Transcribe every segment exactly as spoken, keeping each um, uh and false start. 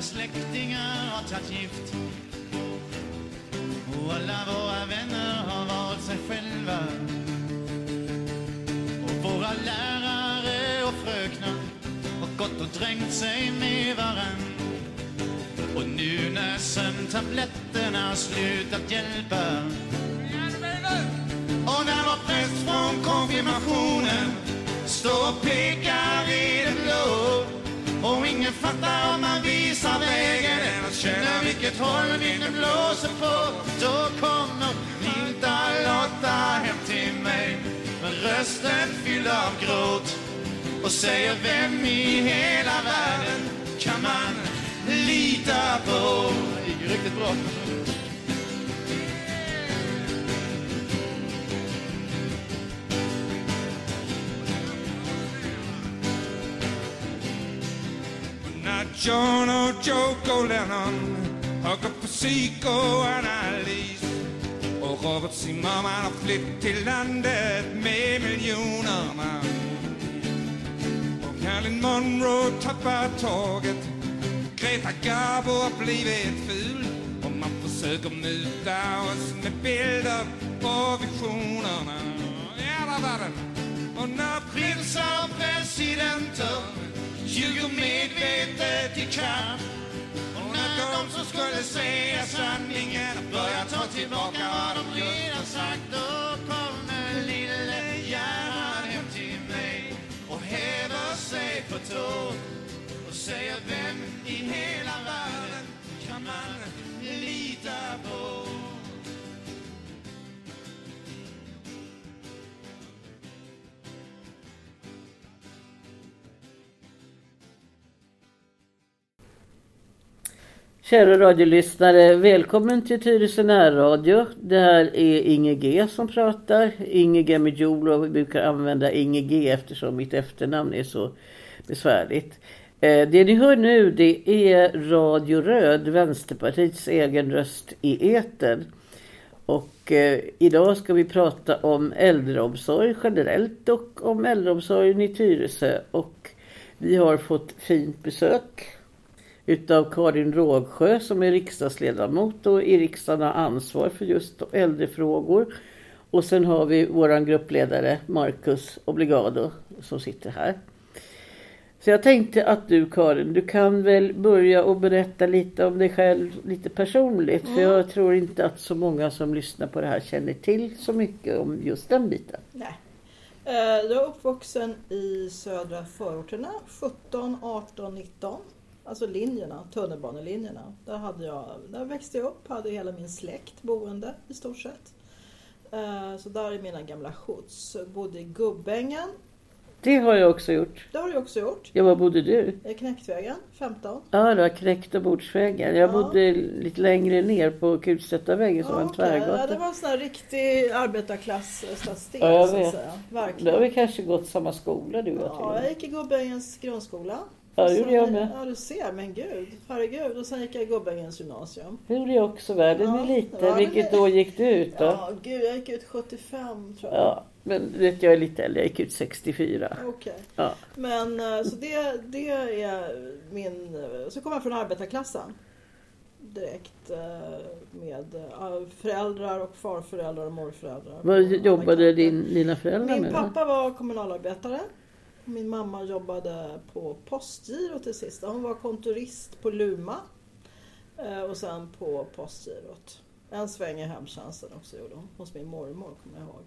släktingar har tagit gift. Och alla våra vänner har valt sig själva. Och våra lärare och fröknar har gått och drängt sig med varann. Och nu när sömntabletterna slutat hjälpa, och när vår präst från konfirmationen står och pekar i det blå, och ingen fattar om man visar vägen än att känna vilket håll vinden blåser på, då kommer Linda Lotta hem till mig med rösten fylld av gråt och säger: vem i hela världen kan man lita på? Det gick ju riktigt bra. John och Joe Lennon hög upp på psykoanalys, och Robert Zimmerman har flytt till landet med miljonerna. Och Marilyn Monroe tappar taget, Greta Garbo har blivit ful, och man försöker muta oss med bilder på visionerna. Ja, där var den. Och när prinsar och presidenter ljuger medvetet i kamp, och när de som skulle säga sanningen börjar ta tillbaka vad de redan sagt, då kommer lille Gerhard hem till mig och häver sig på tå och säger: vem i hela världen kan man lita på? Kära radiolyssnare, välkommen till Tyresö närradio. Det här är Inge G som pratar. Inge G med Jol, och vi brukar använda Inge G eftersom mitt efternamn är så besvärligt. Det ni hör nu, det är Radio Röd, Vänsterpartiets egen röst i etern. Och eh, idag ska vi prata om äldreomsorg generellt och om äldreomsorgen i Tyresö. Och vi har fått fint besök utav Karin Rågsjö som är riksdagsledamot och i riksdagen har ansvar för just äldrefrågor. Och sen har vi våran gruppledare Marcus Obligado som sitter här. Så jag tänkte att du, Karin, du kan väl börja och berätta lite om dig själv, lite personligt. Mm. För jag tror inte att så många som lyssnar på det här känner till så mycket om just den biten. Nej. Jag är uppvuxen i södra förorterna, sjutton, arton, nitton. Alltså linjerna, tunnelbanelinjerna. Där, hade jag, där växte jag upp, hade hela min släkt boende i stort sett. Så där är mina gamla skjuts. Bodde i Gubbängen. Det har jag också gjort. Det har du också gjort. Ja, var bodde du? I Knäktvägen, femton. Ja, det var Knäkt- och Bordsvägen. Jag ja. bodde lite längre ner på Kulstöttavägen som ja, var en tvärgata. Ja, det var en sån här riktig arbetarklass-stadsdel, ja, så att säga. Verkligen. Då har vi kanske gått samma skola, du och jag. Ja, jag gick i Gubbängens grundskola. Ja, det gjorde jag med. Ja, du ser, men gud, herregud. Och sen gick jag i Gubbängens gymnasium. Det gjorde jag också, världen ja, är lite. Ja, Vilket år gick du ut då? Ja, gud, jag gick ut sjuttiofem, tror jag. Ja, men vet jag är lite äldre, jag gick ut sextiofyra. Okej. Okay. Ja. Men så det, det är min... Så kom jag från arbetarklassen. Direkt med föräldrar och farföräldrar och morföräldrar. Vad jobbade din, dina föräldrar min med? Min pappa var kommunalarbetare. Min mamma jobbade på Postgirot till sist. Hon var kontorist på Luma. Och sen på Postgirot. En sväng i hemtjänsten också gjorde hon. Hos min mormor, kommer jag ihåg.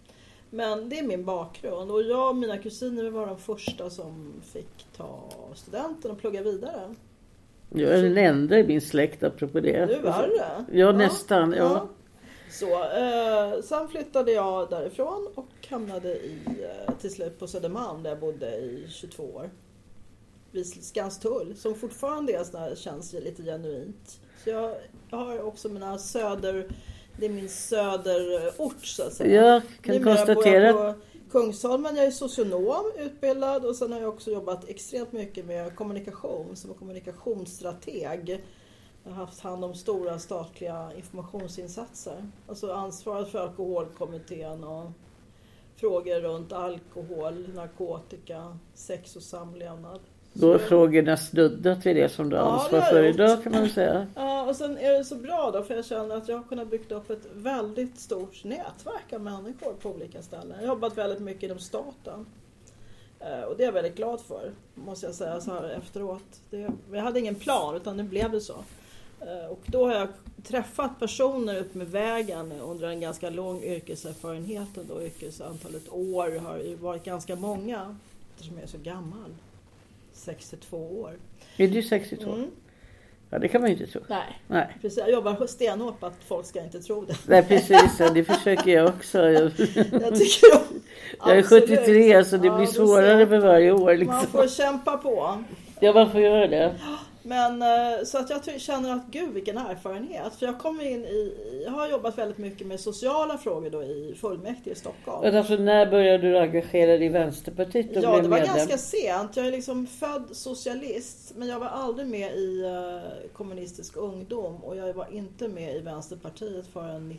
Men det är min bakgrund. Och jag och mina kusiner var de första som fick ta studenten och plugga vidare. Jag är den enda i min släkt apropå det. Du var det? Ja, ja, nästan. Ja. Ja. Så, eh, sen flyttade jag därifrån och hamnade i, eh, till slut på Södermalm där jag bodde i tjugotvå år. Vid Skanstull, som fortfarande är sådär, känns lite genuint. Så jag, jag har också mina söder, det är min söderort så att säga. Jag kan Numera konstatera bor jag på Kungsholmen, jag är socionom utbildad och sen har jag också jobbat extremt mycket med kommunikation som kommunikationsstrateg. Jag har haft hand om stora statliga informationsinsatser. Alltså ansvaret för alkoholkommittén och frågor runt alkohol, narkotika, sex och samlevnad. Då är frågorna snuddat vid det som du Ja, ansvar det har för jag idag gjort. kan man säga. Ja, och sen är det så bra då för jag känner att jag har kunnat bygga upp ett väldigt stort nätverk av människor på olika ställen. Jag har jobbat väldigt mycket inom staten. Eh, Och det är jag väldigt glad för, måste jag säga så här efteråt. Det, jag hade ingen plan utan nu blev det så. Eh, Och då har jag träffat personer ut med vägen under en ganska lång yrkeserfarenhet. Och yrkesantalet år har ju varit ganska många eftersom jag är så gammal. sextiotvå år. Är du sextiotvå? Mm. Ja, det kan man ju inte tro. Nej, Nej. precis. Jag jobbar stenhårt på att folk ska inte tro det. Nej, precis. Ja, det försöker jag också. Jag, Jag tycker om, jag är sjuttiotre så det Ja, blir du svårare ser. för varje år. Man Liksom. får kämpa på. Ja, man får göra det. Men eh, så att jag ty- känner att gud vilken erfarenhet. För jag kommer in i, jag har jobbat väldigt mycket med sociala frågor då i fullmäktige i Stockholm. Men alltså, när började du engagera dig i Vänsterpartiet? Och Ja, blev det var medlem? ganska sent. Jag är liksom född socialist, men jag var aldrig med i uh, kommunistisk ungdom och jag var inte med i Vänsterpartiet förrän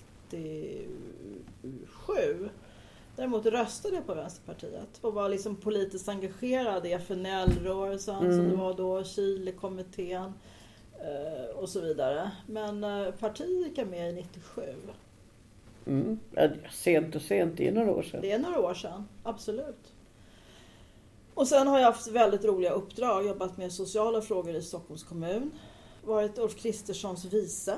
nittiosju. Däremot röstade jag på Vänsterpartiet och var liksom politiskt engagerad i F N L-rörelsen Mm. som det var då, Chile-kommittén uh, och så vidare. Men uh, partiet gick jag med i nittiosju. Mm. Ja, sent och sent, det är några år sedan. Det är några år sedan, absolut. Och sen har jag haft väldigt roliga uppdrag, jobbat med sociala frågor i Stockholms kommun. Varit Ulf Kristerssons vice.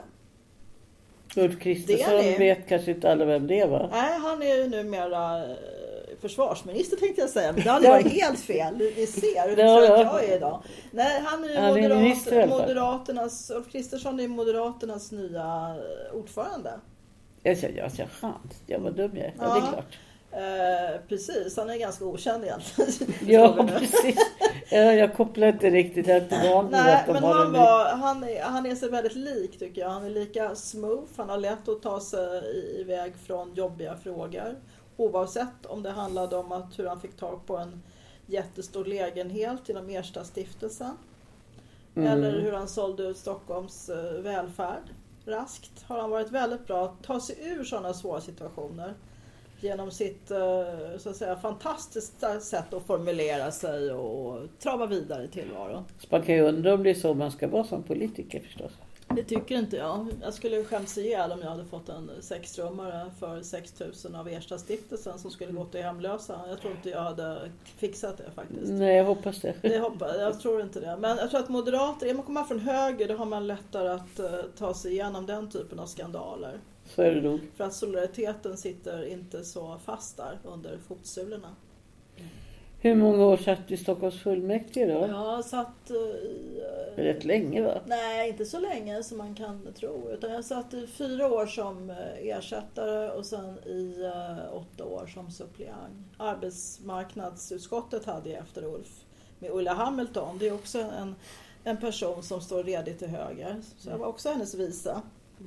Ulf Det Kristersson är det. vet kanske inte alla vem det var. Nej, han är ju numera eh, försvarsminister tänkte jag säga, men det hade varit helt fel. Ni ser hur Ja, trött ja. jag är idag. Nej, han är ju Han är minister i alla moderat, fall. Moderaternas, Ulf Kristersson är Moderaternas nya ordförande. Jag sa, jag sa chans. Jag var dum jag. Ja, det är Ja. klart. Eh, precis, han är ganska okänd egentligen. Ja, precis. Ja, jag kopplar inte riktigt. Jag är inte van vid Nej, att de men har han, en... var, han, är, han är sig väldigt lik tycker jag. Han är lika smooth. Han har lätt att ta sig i- iväg från jobbiga frågor. Oavsett om det handlade om att hur han fick tag på en jättestor lägenhet inom Ersta-stiftelsen. Mm. Eller hur han sålde ut Stockholms eh, välfärd. Raskt har han varit väldigt bra att ta sig ur sådana svåra situationer. Genom sitt eh, så att säga, fantastiska sätt att formulera sig och trava vidare i tillvaron. Så man kan ju undra om det är så man ska vara som politiker förstås. Det tycker inte jag. Jag skulle skämts ihjäl om jag hade fått en sexrummare för sex tusen av Ersta-stiftelsen som skulle gå till hemlösa. Jag tror inte jag hade fixat det faktiskt. Nej, jag hoppas det. Det hoppas, jag tror inte det. Men jag tror att moderater, är man kommer från höger då har man lättare att uh, ta sig igenom den typen av skandaler. Så är det nog. För att solidariteten sitter inte så fast där under fotsulorna. Hur många år satt du i Stockholms fullmäktige då? Jag satt uh, i... Uh, Rätt länge va? Nej, inte så länge som man kan tro. Utan jag satt i fyra år som eh, ersättare och sen i uh, åtta år som suppleant. Arbetsmarknadsutskottet hade jag efter Ulf med Ulla Hamilton. Det är också en, en person som står redigt till höger. Så jag var också hennes visa.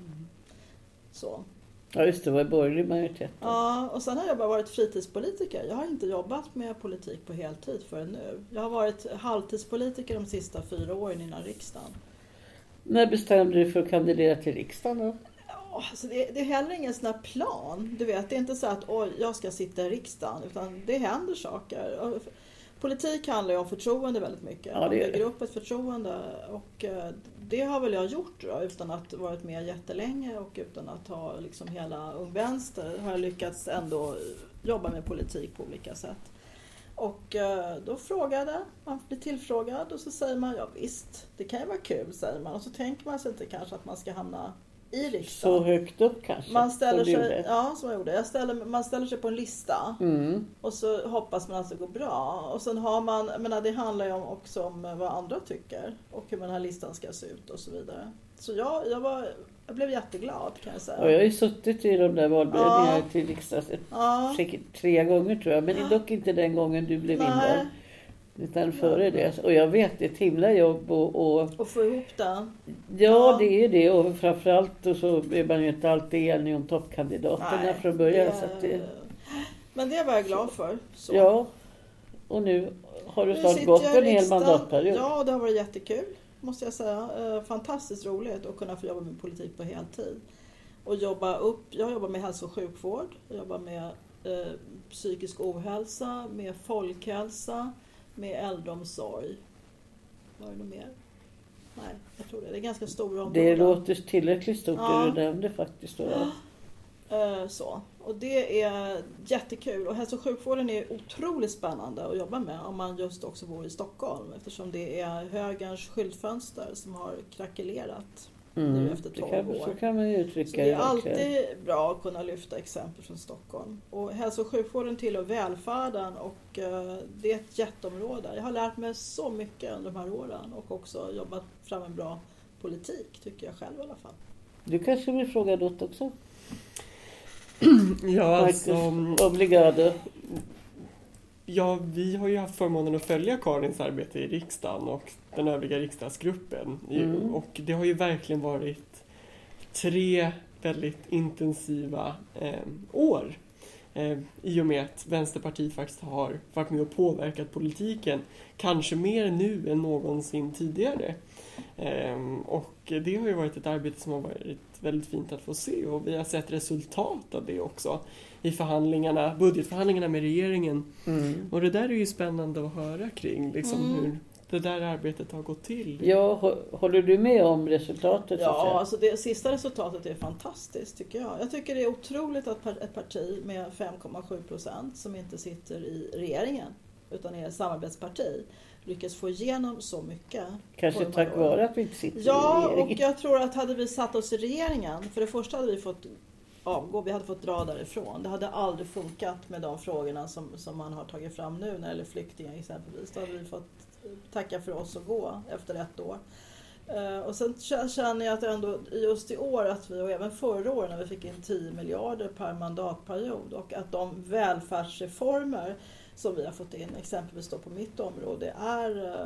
Så. Ja just det, var borgerlig majoritet. Ja, och sen har jag bara varit fritidspolitiker. Jag har inte jobbat med politik på heltid förrän nu. Jag har varit halvtidspolitiker de sista fyra åren innan riksdagen. När bestämde du för att kandidera till riksdagen då? Ja, alltså det, det är heller ingen sån här plan. Du vet, det är inte så att oj, jag ska sitta i riksdagen. Utan det händer saker. Och politik handlar ju om förtroende väldigt mycket. Ja, det Man gör bygger det. upp ett förtroende. Och eh, det har väl jag gjort då, utan att ha varit med jättelänge. Och utan att ha liksom hela Ung Vänster. Har jag lyckats ändå jobba med politik på olika sätt. Och eh, då frågade, man blir tillfrågad och så säger man ja visst, det kan ju vara kul säger man. Och så tänker man sig inte kanske att man ska hamna i riksdagen. Så högt upp kanske? Man ställer som du sig, gjorde. ja som jag gjorde. Jag ställer, man ställer sig på en lista Mm. och så hoppas man att det går bra. Och sen har man, jag menar, det handlar ju om också om vad andra tycker och hur den här listan ska se ut och så vidare. Så jag, jag, var, jag blev jätteglad kan jag säga. Och jag har ju suttit i de där valberedningarna Ja. till riksdagen Ja. säkert tre gånger tror jag. Men dock inte den gången du blev Nej. invald. Utan före det. Och jag vet, det är ett himla jobb och, och Och få ihop det. ja, Ja. det är ju det. Och framförallt och så är man ju inte alltid enig om toppkandidaterna Nej, från början. det- Så att det, Men det var jag glad för. Så. ja, och nu har du Nu snart sitter gått jag i en hel riksdagen. mandatperiod. Ja, det har varit jättekul måste jag säga. Eh, Fantastiskt roligt att kunna få jobba med politik på heltid. Och jobba upp, jag jobbar med hälso- och sjukvård, jag jobbar med eh, psykisk ohälsa, med folkhälsa, med äldreomsorg. Var det något mer? Nej, jag tror det. Det är ganska stora områden. Det låter tillräckligt stort ja. det du nämnde faktiskt. Då. Ja. Så. Och det är jättekul. Och hälso- och sjukvården är otroligt spännande att jobba med om man just också bor i Stockholm. Eftersom det är högerns skyltfönster som har krackelerat mm. nu efter tolv kan, år. Så kan man ju uttrycka så det är det alltid bra att kunna lyfta exempel från Stockholm. Och hälso- och sjukvården tillhör välfärden och uh, det är ett jätteområde. Jag har lärt mig så mycket under de här åren och också jobbat fram en bra politik, tycker jag själv i alla fall. Du kanske vill fråga något också? Ja, alltså, Obrigado. Ja, vi har ju haft förmånen att följa Karins arbete i riksdagen och den övriga riksdagsgruppen. Mm. Och det har ju verkligen varit tre väldigt intensiva eh, år. Eh, I och med att Vänsterpartiet faktiskt har varit med och påverkat politiken. Kanske mer nu än någonsin tidigare. Eh, och det har ju varit ett arbete som har varit väldigt fint att få se. Och vi har sett resultat av det också. I förhandlingarna, budgetförhandlingarna med regeringen. Mm. Och det där är ju spännande att höra kring. Liksom mm. hur det där arbetet har gått till. Ja, håller du med om resultatet? Ja, alltså det sista resultatet är fantastiskt tycker jag. Jag tycker det är otroligt att ett parti med fem komma sju procent som inte sitter i regeringen utan är ett samarbetsparti lyckas få igenom så mycket. Kanske tack vare att vi inte sitter ja, i regeringen. Ja, och jag tror att hade vi satt oss i regeringen, för det första hade vi fått avgå, vi hade fått dra därifrån. Det hade aldrig funkat med de frågorna som, som man har tagit fram nu när det gäller flyktingar exempelvis. Då hade vi fått tacka för oss och gå efter ett år. Uh, och sen känner jag att ändå just i år att vi, och även förra året när vi fick in tio miljarder per mandatperiod och att de välfärdsreformer som vi har fått in exempelvis då på mitt område är, uh,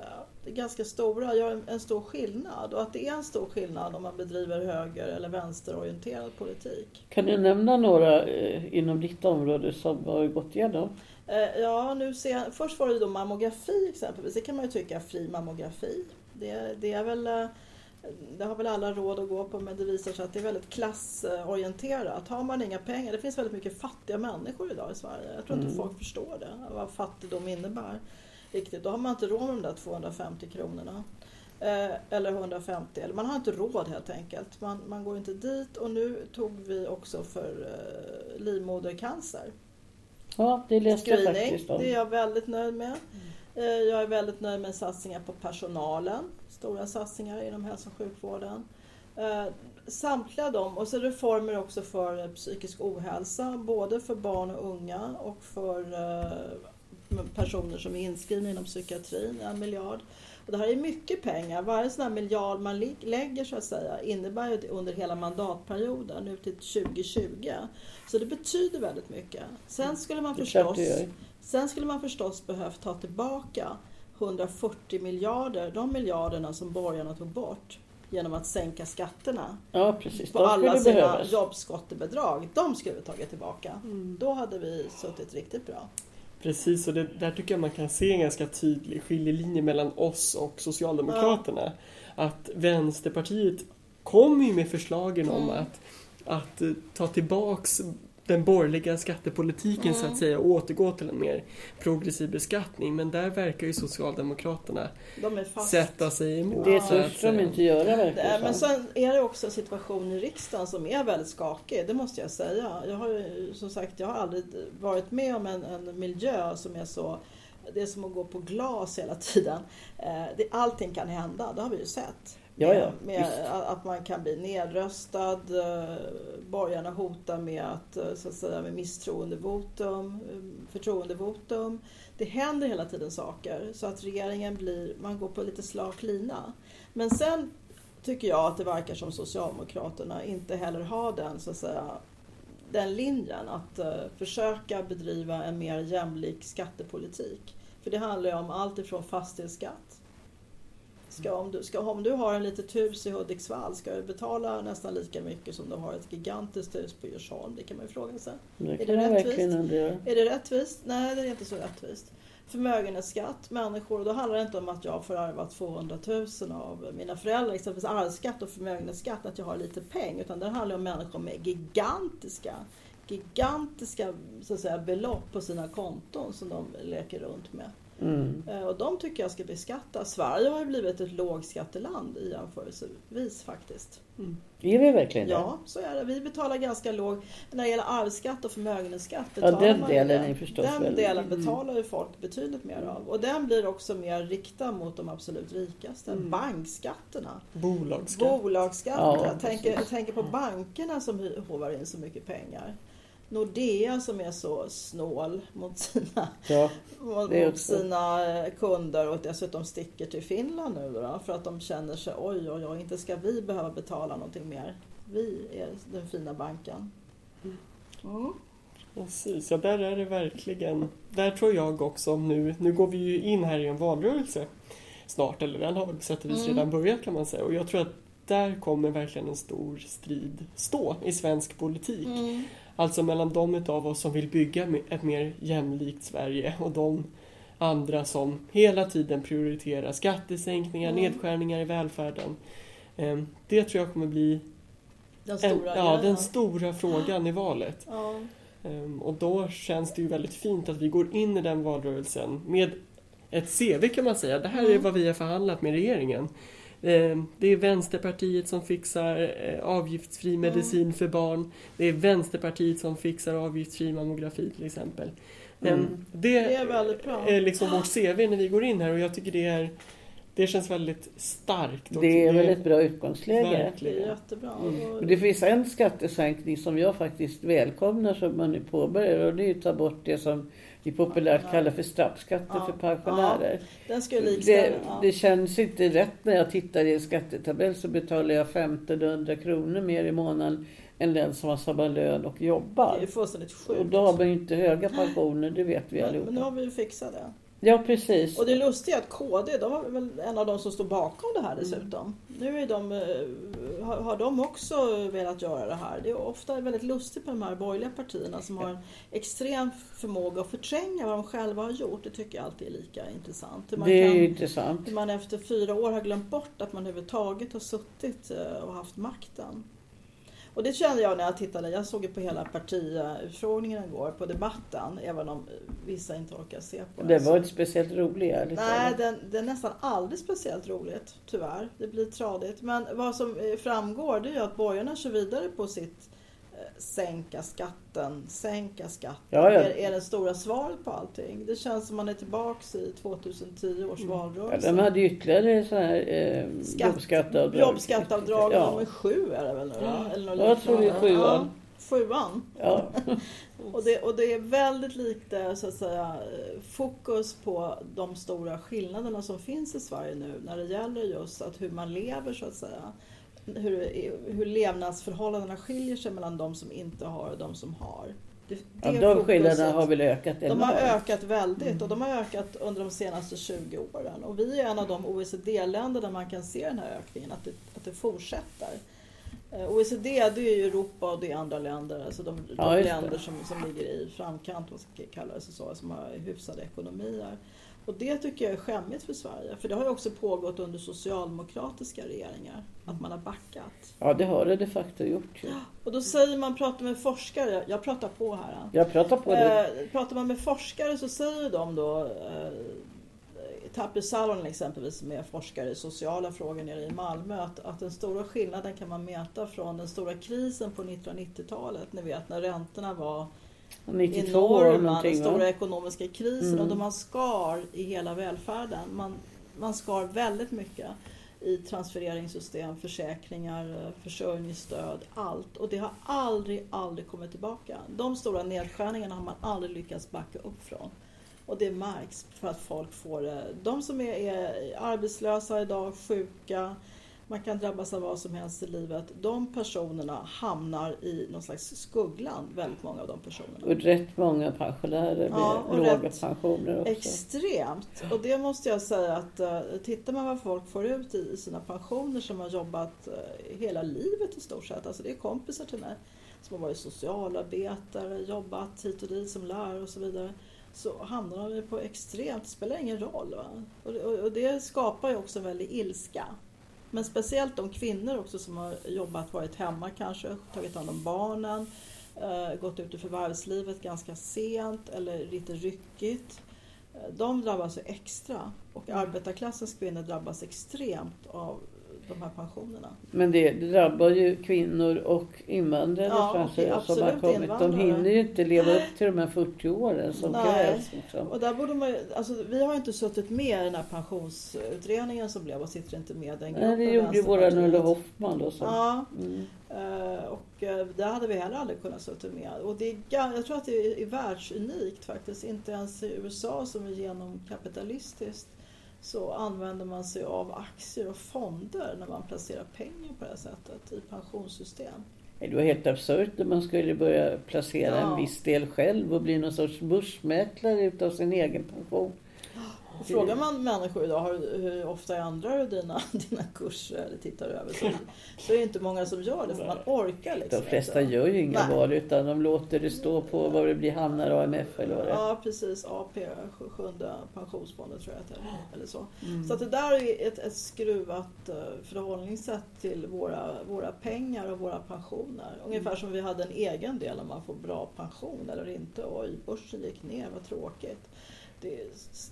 är ganska stora, gör en stor skillnad och att det är en stor skillnad om man bedriver höger- eller vänsterorienterad politik. Kan du nämna några uh, inom ditt område som har gått igenom? Uh, ja, nu ser jag, först var det då mammografi exempelvis, det kan man ju tycka fri mammografi. Det, det är väl, det har väl alla råd att gå på, men det visar sig att det är väldigt klassorienterat. Har man inga pengar, det finns väldigt mycket fattiga människor idag i Sverige. Jag tror inte mm. folk förstår det, vad fattigdom innebär. Riktigt, då har man inte råd med de där tvåhundrafemtio kronorna. Eh, eller hundrafemtio, eller man har inte råd helt enkelt. Man, man går inte dit och nu tog vi också för eh, livmodercancer. Ja, det läste jag faktiskt om. Det är jag väldigt nöjd med. Mm. Jag är väldigt nöjd med satsningar på personalen. Stora satsningar inom hälso- och sjukvården. Samtliga dem. Och så reformer också för psykisk ohälsa. Både för barn och unga. Och för personer som är inskrivna inom psykiatrin. En miljard. Och det här är mycket pengar. Varje sån här miljard man lägger så att säga innebär ju under hela mandatperioden. Nu till tjugo tjugo. Så det betyder väldigt mycket. Sen skulle man förstås... Sen skulle man förstås behövt ta tillbaka hundrafyrtio miljarder, de miljarderna som borgarna tog bort genom att sänka skatterna. Ja, precis. På alla sina behövas. jobbskattebidrag. De skulle vi tagit tillbaka. Mm. Då hade vi suttit riktigt bra. Precis, och det, där tycker jag man kan se en ganska tydlig skiljelinje mellan oss och Socialdemokraterna. Ja. Att Vänsterpartiet kom ju med förslagen mm. om att, att ta tillbaks den borgerliga skattepolitiken mm. så att säga och återgå till en mer progressiv beskattning. Men där verkar ju Socialdemokraterna de är fast. sätta sig emot. Det törs de inte göra verkligen. Men sen är det också en situation i riksdagen som är väldigt skakig, det måste jag säga. Jag har ju, som sagt, jag har aldrig varit med om en, en miljö som är så, det är som att gå på glas hela tiden. Det, allting kan hända, det har vi ju sett. Ja, ja. Med att man kan bli nedröstad, borgarna hotar med att, så att säga, med misstroendevotum, förtroendevotum. Det händer hela tiden saker så att regeringen blir, man går på lite slak lina. Men sen tycker jag att det verkar som Socialdemokraterna inte heller har den, så att säga, den linjen att uh, försöka bedriva en mer jämlik skattepolitik. För det handlar ju om allt ifrån fastighetsskatt. Ska, om, du, ska, om du har en litet hus i Hudiksvall, ska du betala nästan lika mycket som du har ett gigantiskt hus på Djursholm? Det kan man ju fråga sig. Det är, det rättvist? Det. är det rättvist? Nej, det är inte så rättvist. Förmögenhetsskatt, människor, då handlar det inte om att jag får ärva tvåhundratusen av mina föräldrar, exempelvis arvsskatt och förmögenhetsskatt, att jag har lite pengar, utan det handlar om människor med gigantiska gigantiska så att säga, belopp på sina konton som de leker runt med. Mm. Och de tycker jag ska beskattas. Sverige har ju blivit ett lågskatteland i jämförelsevis faktiskt. Mm. Är vi verkligen det? Ja, så är det. Vi betalar ganska låg när det gäller arvsskatt och förmögenhetsskatt. Ja, den delen det. är förstås Den väldigt... delen betalar ju folk betydligt mer av. Och den blir också mer riktad mot de absolut rikaste. Mm. Bankskatterna. Bolagsskatt. Bolagsskatterna. Ja, jag, tänker, jag tänker på bankerna som hovar in så mycket pengar. Nordea som är så snål mot sina, ja, mot, mot sina kunder och dessutom sticker till Finland nu då, för att de känner sig oj oj oj, inte ska vi behöva betala någonting mer. Vi är den fina banken. Mm. Precis, ja där är det verkligen, där tror jag också nu, nu går vi ju in här i en valrörelse snart, eller den har på sätt och vis mm. redan börjat kan man säga, och jag tror att där kommer verkligen en stor strid stå i svensk politik. Mm. Alltså mellan de utav oss som vill bygga ett mer jämlikt Sverige och de andra som hela tiden prioriterar skattesänkningar, mm. nedskärningar i välfärden. Det tror jag kommer bli den stora, en, ja, den stora frågan i valet. Ja. Och då känns det ju väldigt fint att vi går in i den valrörelsen med ett C V kan man säga. Det här är mm. vad vi har förhandlat med regeringen. Det är Vänsterpartiet som fixar avgiftsfri medicin mm. för barn. Det är Vänsterpartiet som fixar avgiftsfri mammografi till exempel. Mm. Det, det är väldigt bra. är liksom vårt C V när vi går in här, och jag tycker det är det känns väldigt starkt. Och det är väl ett bra utgångsläge. Verkligen. Det är jättebra. Mm. Det finns en skattesänkning som jag faktiskt välkomnar som man nu påbörjar, och det är att ta bort det som vi populärt ja. kallar för straffskatter ja. för pensionärer. Ja. Den ska likställa. Det, ja. det känns inte rätt när jag tittar i en skattetabell, så betalar jag femtonhundra kronor mer i månaden än den som har samma lön och jobbar. Det är fullständigt sjukt. Och då har man ju inte höga pensioner, det vet vi allihopa. Men nu har vi ju fixat det. Ja, precis. Och det är lustigt att K D, de var väl en av de som står bakom det här dessutom. Mm. Nu är de, har de också velat göra det här. Det är ofta väldigt lustigt på de här borgerliga partierna som har en extrem förmåga att förtränga vad de själva har gjort. Det tycker jag alltid är lika intressant. Hur man det är kan, intressant. Hur man efter fyra år har glömt bort att man överhuvudtaget har suttit och haft makten. Och det kände jag när jag tittade, jag såg ju på hela partiutfrågningen igår på debatten, även om vissa inte orkar se på det. Det var inte speciellt roligt. Nej, det, det är nästan aldrig speciellt roligt, tyvärr. Det blir tradigt. Men vad som framgår, det är ju att borgarna kör vidare på sitt sänka skatten, sänka skatten. Ja, ja. Är, är det stora svaret på allting. Det känns som man är tillbaka i tjugohundratio års mm. valrörelse. Ja, de hade ytterligare så här eh, Skatt, jobbskatteavdrag. Jobbskatteavdrag ja. nummer sju är det väl nu då? Eller något jag tror det är sjuan. Ja, sjuan. Ja. och, det, och det är väldigt lite så att säga, fokus på de stora skillnaderna som finns i Sverige nu när det gäller just att hur man lever så att säga. Hur, hur levnadsförhållandena skiljer sig mellan de som inte har och de som har. Det, det ja, de skillnaderna har väl ökat enormt. De har ökat väldigt mm. och de har ökat under de senaste tjugo åren. Och vi är en av de O E C D-länder där man kan se den här ökningen, att det, att det fortsätter. O E C D, det är ju Europa och det är andra länder, alltså de, de ja, länder som, som ligger i framkant, vad ska kalla det så, som har hyfsade ekonomier. Och det tycker jag är skämmigt för Sverige. För det har ju också pågått under socialdemokratiska regeringar. Att man har backat. Ja, det har det de facto gjort. Ja. Och då säger man, pratar med forskare. Jag pratar på här. Jag pratar på det. Eh, pratar man med forskare så säger de då. Eh, Tapio Salonen exempelvis som är forskare i sociala frågor nere i Malmö. Att, att den stora skillnaden kan man mäta från den stora krisen på nittonhundranittiotalet. Ni vet när räntorna var nittiotvå enorma, den stora va? ekonomiska krisen mm. och då man skar i hela välfärden. Man, man skar väldigt mycket i transfereringssystem, försäkringar, försörjningsstöd, allt. Och det har aldrig, aldrig kommit tillbaka. De stora nedskärningarna har man aldrig lyckats backa upp från. Och det märks för att folk får det. De som är, är arbetslösa idag, sjuka, man kan drabbas av vad som helst i livet. De personerna hamnar i någon slags skuggland, väldigt många av de personerna. Och rätt många pensionärer med ja, låga pensioner också. Extremt. Och det måste jag säga att uh, tittar man vad folk får ut i, i sina pensioner som har jobbat uh, hela livet i stort sett. Alltså det är kompisar till mig som har varit socialarbetare, jobbat hit och dit som lärare och så vidare. Så hamnar de på extremt, det spelar ingen roll. Va? Och, och, och det skapar ju också en väldigt ilska. Men speciellt de kvinnor också som har jobbat, varit hemma kanske, tagit hand om barnen, eh, gått ut i förvärvslivet ganska sent eller lite ryckigt. de drabbas ju extra. Och arbetarklassens kvinnor drabbas extremt av de här pensionerna. Men det drabbar ju kvinnor och invandrare Ja, framför, och som har kommit. invandrare. De hinner ju inte leva upp till de här fyrtio åren som Nej. krävs. Liksom. Och där borde man, alltså, vi har inte suttit med i den här pensionsutredningen som blev och sitter inte med den gruppen. Nej, det gjorde ju våra Nulla Hoffman då. Som, Ja, mm. uh, och uh, där hade vi heller aldrig kunnat suttit med. Och det är, jag tror att det är, är världsunikt faktiskt. Inte ens i U S A som är genomkapitalistiskt så använder man sig av aktier och fonder när man placerar pengar på det här sättet i pensionssystem. Det var helt absurt när man skulle börja placera Ja. en viss del själv och bli någon sorts börsmäklare utav sin egen pension. Och frågar man människor idag hur, hur ofta ändrar du dina, dina kurser eller tittar över så, så är det inte många som gör det för man orkar liksom. De flesta inte. gör ju inga Nej. val utan de låter det stå på vad det blir, hamnar A M F eller vad det är. Ja precis, A P, sjunde pensionsfonden tror jag att det är, eller så. Mm. Så att det där är ett, ett skruvat förhållningssätt till våra, våra pengar och våra pensioner. Ungefär som vi hade en egen del om man får bra pension eller inte. Oj, börsen gick ner, vad tråkigt. Det är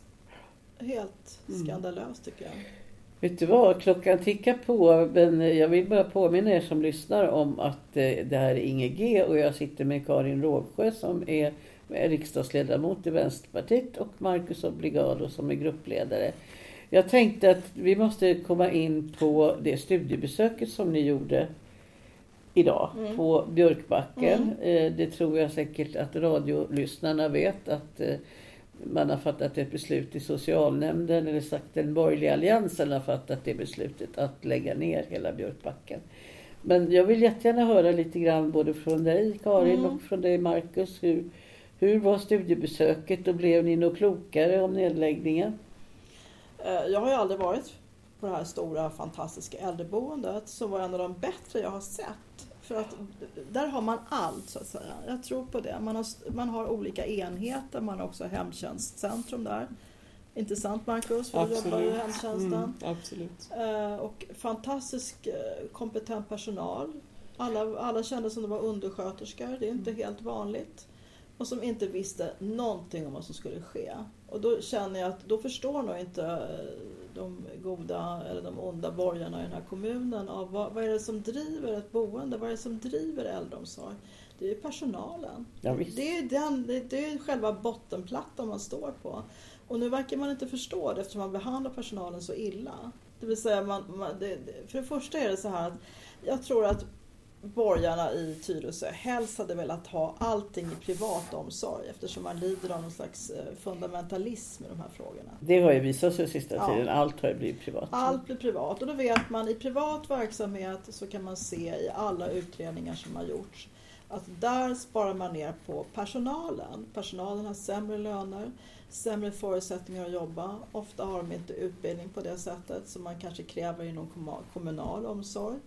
helt skandalöst tycker jag. Vet du vad, klockan tickar på, men jag vill bara påminna er som lyssnar om att det här är Inge G och jag sitter med Karin Rågsjö som är riksdagsledamot i Vänsterpartiet och Marcus Obligado som är gruppledare. Jag tänkte att vi måste komma in på det studiebesöket som ni gjorde idag mm. på Björkbacken. Mm. Det tror jag säkert att radiolyssnarna vet att man har fattat ett beslut i socialnämnden eller sagt den borgerliga alliansen har fattat det beslutet att lägga ner hela Björkbacken. Men jag vill jättegärna höra lite grann både från dig Karin mm. och från dig Marcus. Hur, hur var studiebesöket och blev ni nog klokare om nedläggningen? Jag har ju aldrig varit på det här stora fantastiska äldreboendet som var en av de bättre jag har sett. För att där har man allt så att säga. Jag tror på det. Man har, man har olika enheter. Man har också hemtjänstcentrum där. Inte sant Marcus? För du jobbar ju i hemtjänsten. Mm, absolut. Eh, och fantastisk kompetent personal. Alla, alla kände som de var undersköterskor. Det är inte helt vanligt. Och som inte visste någonting om vad som skulle ske. Och då känner jag att då förstår nog inte de goda eller de onda borgarna i den här kommunen av vad, vad är det som driver ett boende, vad är det som driver äldreomsorg? Det är ju personalen. Ja, visst. Det är den, det, det är själva bottenplattan man står på. Och nu verkar man inte förstå det eftersom man behandlar personalen så illa. Det vill säga, man, man, det, för det första är det så här att jag tror att borgarna i Tyresö helst hade velat ha allting i privat omsorg eftersom man lider av någon slags fundamentalism i de här frågorna. Det har ju visat sig sista ja. tiden. Allt har ju blivit privat. Allt blir privat och då vet man i privat verksamhet så kan man se i alla utredningar som har gjorts att där sparar man ner på personalen. Personalen har sämre löner, sämre förutsättningar att jobba. Ofta har de inte utbildning på det sättet som man kanske kräver inom kommunal omsorg.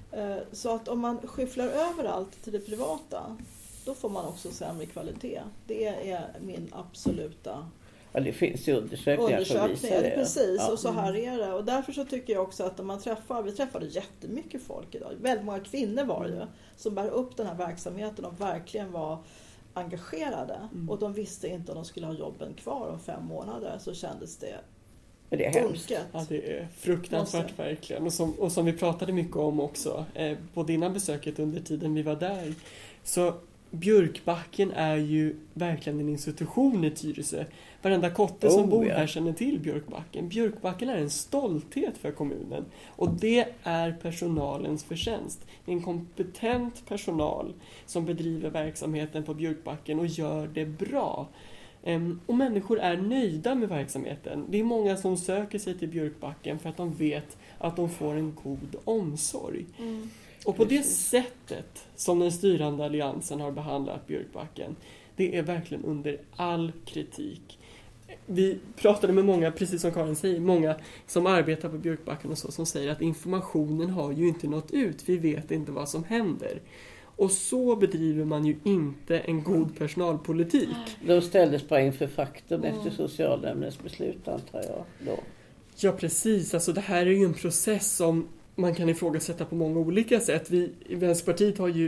Så att om man skyfflar över allt till det privata, då får man också sämre kvalitet. Det är min absoluta ja, det finns ju undersökningar, undersökningar som visar det. Precis, ja. och så här är det. Och därför så tycker jag också att när man träffar, vi träffade jättemycket folk idag. Väldigt många kvinnor var det ju, som bär upp den här verksamheten och verkligen var engagerade. Mm. Och de visste inte om de skulle ha jobben kvar om fem månader, så kändes det det är hemskt. Ja, det är fruktansvärt verkligen. Och som, och som vi pratade mycket om också, eh, på dina besöket under tiden vi var där. Så Björkbacken är ju verkligen en institution i Tyresö. Varenda kotte som oh, bor ja. här känner till Björkbacken. Björkbacken är en stolthet för kommunen. Och det är personalens förtjänst. Det är en kompetent personal som bedriver verksamheten på Björkbacken och gör det bra. Och människor är nöjda med verksamheten. Det är många som söker sig till Björkbacken för att de vet att de får en god omsorg. Mm. Och på det sättet som den styrande alliansen har behandlat Björkbacken, det är verkligen under all kritik. Vi pratade med många, precis som Karin säger, många som arbetar på Björkbacken och så, som säger att informationen har ju inte nått ut. Vi vet inte vad som händer. Och så bedriver man ju inte en god personalpolitik. De ställdes bara inför faktum mm. efter socialnämndens beslut, antar jag då. Ja, precis. Alltså det här är ju en process som man kan ifrågasätta på många olika sätt. Vi i Vänsterpartiet har ju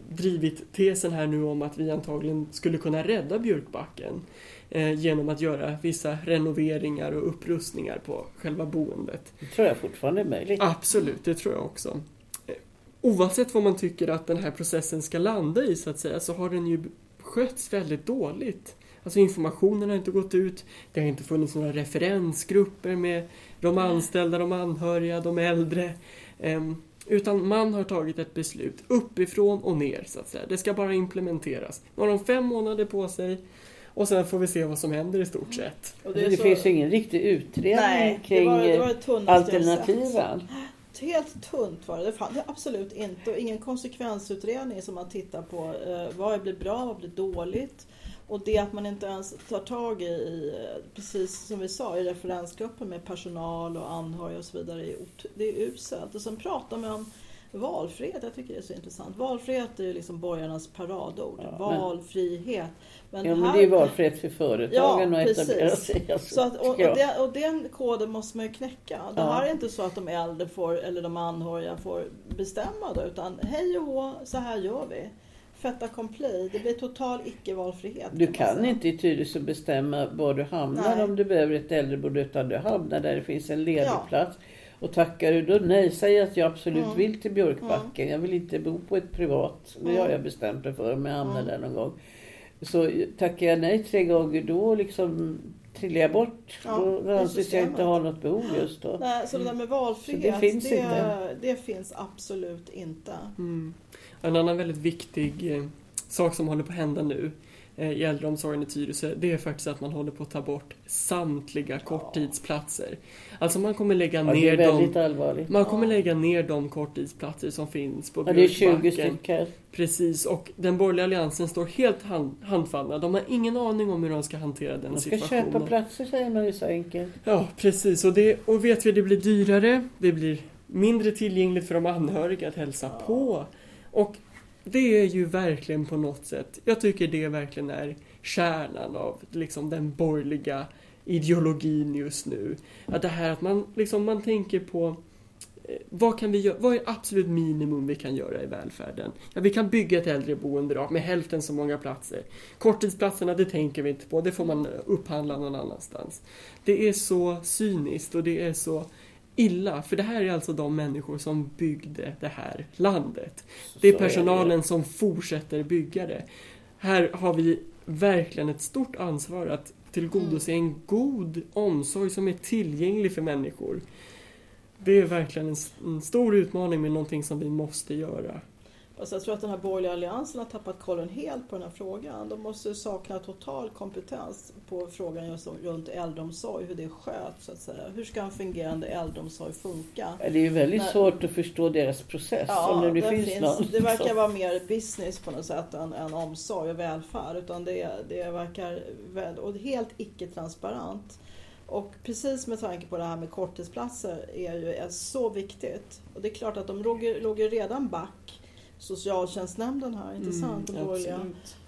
drivit tesen här nu om att vi antagligen skulle kunna rädda Björkbacken eh, genom att göra vissa renoveringar och upprustningar på själva boendet. Det tror jag fortfarande är möjligt. Absolut, det tror jag också. Eh, oavsett vad man tycker att den här processen ska landa i så att säga, så har den ju skötts väldigt dåligt. Alltså informationen har inte gått ut, det har inte funnits några referensgrupper med de anställda, de anhöriga, de äldre. Eh, Utan man har tagit ett beslut uppifrån och ner så att säga. Det ska bara implementeras. Nu har de fem månader på sig och sen får vi se vad som händer i stort sett. Och det, det så... finns ingen riktig utredning Nej, kring det var, det var det alternativen. Helt tunt var det. Det fanns det absolut inte. Och ingen konsekvensutredning som man tittar på. Eh, vad blir bra, vad blir dåligt. Och det att man inte ens tar tag i, precis som vi sa, i referensgruppen med personal och anhöriga och så vidare, det är uselt. Och sen pratar man om valfrihet, jag tycker det är så intressant. Valfrihet är ju liksom borgarnas paradord. Ja, valfrihet. Men, ja, men här, det är valfrihet för företagen ja, och etablera sig. Alltså, så att, och, och, det, och den koden måste man ju knäcka. Det ja. här är inte så att de äldre får, eller de anhöriga får bestämma då, utan hej och hå, så här gör vi. Fetta kompli, det blir total icke-valfrihet. Du kan, kan inte i Tyresö bestämma var du hamnar. Nej. Om du behöver ett äldreboende, utan du hamnar där det finns en ledig ja. plats. Och tackar du då nej, säg att jag absolut mm. vill till Björkbacken. Mm. Jag vill inte bo på ett privat. Det mm. har jag bestämt mig för om jag hamnar mm. där någon gång. Så tackar jag nej tre gånger då liksom trillar jag bort. Ja, då anses jag inte ha något behov just då. Nej, så det där med valfrihet, det finns, det, inte. det finns absolut inte. Mm. En annan väldigt viktig eh, sak som håller på att hända nu eh, i äldreomsorgen i Tyresö, det är faktiskt att man håller på att ta bort samtliga korttidsplatser. Alltså man kommer lägga ja, ner de, man kommer ja. lägga ner de korttidsplatser som finns på ja, det är tjugo stycken. Precis, och den borgerliga alliansen står helt hand, handfallna. De har ingen aning om hur de ska hantera den man ska situationen. Köpa platser, säger man ju så enkelt. Ja, precis. Och, det, och vet vi, det blir dyrare, det blir mindre tillgängligt för de anhöriga att hälsa ja. på. Och det är ju verkligen på något sätt, jag tycker det verkligen är kärnan av liksom den borgerliga ideologin just nu. Att det här att man, liksom, man tänker på eh, vad kan vi göra, vad är absolut minimum vi kan göra i välfärden? Ja, vi kan bygga ett äldreboende då, med hälften så många platser. Korttidsplatserna, det tänker vi inte på, det får man upphandla någon annanstans. Det är så cyniskt och det är så illa, för det här är alltså de människor som byggde det här landet. Det är personalen som fortsätter bygga det. Här har vi verkligen ett stort ansvar att tillgodose en god omsorg som är tillgänglig för människor. Det är verkligen en, en stor utmaning med någonting som vi måste göra. Alltså jag tror att den här borgerliga alliansen har tappat kollen helt på den här frågan. De måste sakna total kompetens på frågan just runt äldreomsorg, hur det sköts så att säga. Hur ska en fungerande äldreomsorg funka? Det är ju väldigt När, svårt att förstå deras process. Ja, om det, det, finns finns, någon. det verkar vara mer business på något sätt än, än omsorg och välfärd. Utan det, det verkar och helt icke-transparent. Och precis med tanke på det här med korttidsplatser är ju är så viktigt. Och det är klart att de låg, låg ju redan back. Socialtjänstnämnden här, intressant mm, och borgerliga.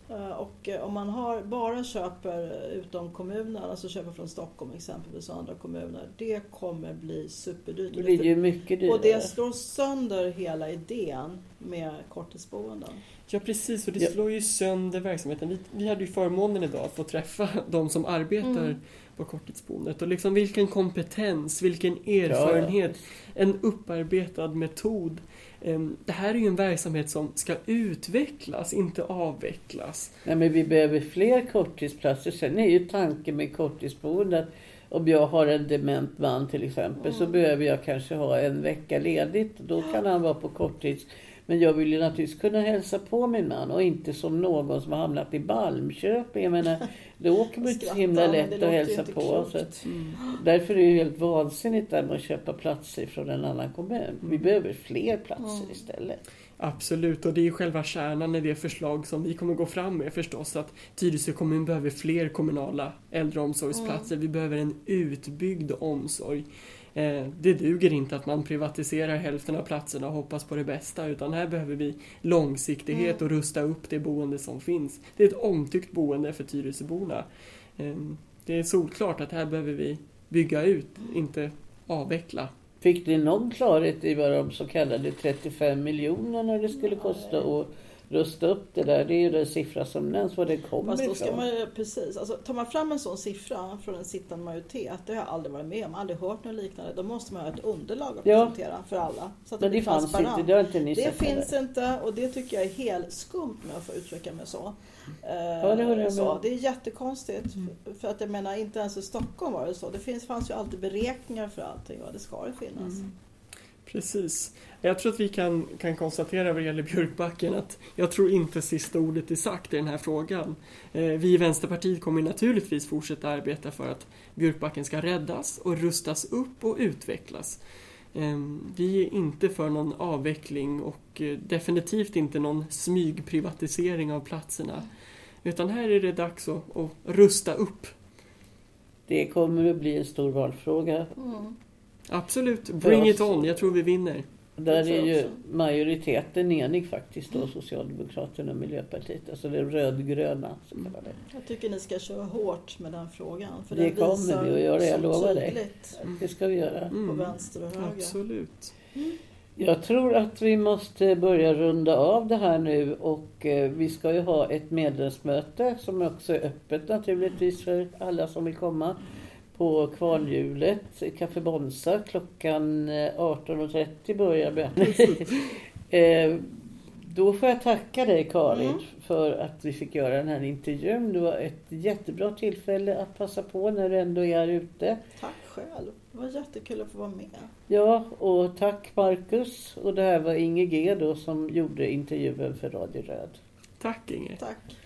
Och om man har, bara köper utom kommunen, alltså köper från Stockholm exempelvis och andra kommuner, det kommer bli superdyrt. Det blir ju mycket dyrare. Och det slår sönder hela idén med korttidsboenden. Ja precis, och det slår ju sönder verksamheten. Vi, vi hade ju förmånen idag att få träffa de som arbetar mm. på korttidsboendet. Och liksom vilken kompetens, vilken erfarenhet, ja. en upparbetad metod. Det här är ju en verksamhet som ska utvecklas, inte avvecklas. Nej, men vi behöver fler korttidsplatser. Sen är ju tanken med korttidsboende att om jag har en dement man till exempel mm. så behöver jag kanske ha en vecka ledigt. Då kan han vara på korttids. Men jag vill ju naturligtvis kunna hälsa på min man och inte som någon som har hamnat i Balmköping. Jag menar, det åker man inte så himla lätt att hälsa på. Så att, mm. Därför är det ju helt vansinnigt där man köper platser från en annan kommun. Vi mm. behöver fler platser mm. istället. Absolut, och det är ju själva kärnan i det förslag som vi kommer gå fram med förstås, att Tyresö kommun behöver fler kommunala äldreomsorgsplatser. Mm. Vi behöver en utbyggd omsorg. Eh, det duger inte att man privatiserar hälften av platserna och hoppas på det bästa, utan här behöver vi långsiktighet mm. och rusta upp det boende som finns. Det är ett omtyckt boende för Tyresöborna. Eh, det är solklart att här behöver vi bygga ut, inte avveckla. Fick ni någon klarhet i vad de så kallade trettiofem miljonerna det skulle kosta att rusta upp det där. Det är ju den siffra som nämns, vad det kommer Fast då ska ifrån. man ju, precis, alltså, tar man fram en sån siffra från en sittande majoritet, det har jag aldrig varit med om, aldrig hört något liknande, då måste man ha ett underlag att Ja. presentera för alla. Så att Men det blir fanns transparent. inte, det har inte ni Det sett finns heller. inte, och det tycker jag är helt skumt med att få uttrycka mig så. Ja, det håller jag så med. det är jättekonstigt, för, för att jag menar, inte ens i Stockholm var det så. Det finns, fanns ju alltid beräkningar för allting, och det ska det finnas. Mm. Precis. Jag tror att vi kan, kan konstatera vad det gäller Björkbacken att jag tror inte sista ordet är sagt i den här frågan. Eh, vi i Vänsterpartiet kommer naturligtvis fortsätta arbeta för att Björkbacken ska räddas och rustas upp och utvecklas. Eh, vi är inte för någon avveckling och eh, definitivt inte någon smygprivatisering av platserna. Utan här är det dags att, att rusta upp. Det kommer att bli en stor valfråga. Mm. Absolut, bring it on, jag tror vi vinner. Där tror är ju också. majoriteten enig faktiskt då, Socialdemokraterna och Miljöpartiet. Alltså det rödgröna så kallar det. Jag tycker ni ska köra hårt med den frågan. För Det den kommer visar vi att göra, jag så lovar dig. tydligt Det ska vi göra. på Mm, vänster och höger. absolut. Jag tror att vi måste börja runda av det här nu, och eh, vi ska ju ha ett medlemsmöte som också är öppet naturligtvis för alla som vill komma på Kvarnhjulet, Café Bonsa, klockan arton och trettio börjar vi. eh, Då får jag tacka dig Karin Mm. för att vi fick göra den här intervjun. Det var ett jättebra tillfälle att passa på när du ändå är ute. Tack själv. Det var jättekul att få vara med. Ja, och tack Marcus. Och det här var Inge G då som gjorde intervjun för Radio Röd. Tack Inger. Tack.